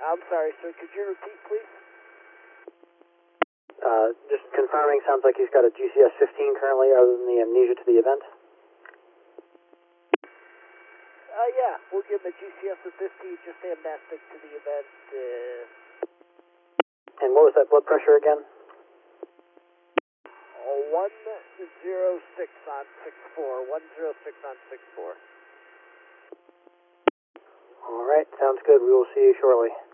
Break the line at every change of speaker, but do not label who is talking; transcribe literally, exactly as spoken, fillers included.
I'm sorry, sir. Could you repeat, please?
Uh, just confirming, sounds like he's got a G C S fifteen currently, other than the amnesia to the event.
Uh, yeah, we'll give him a G C S of fifty, just amnestic to the event. Uh...
And what was that blood pressure again?
one zero six on six four. one zero six on six four.
All right, sounds good. We will see you shortly.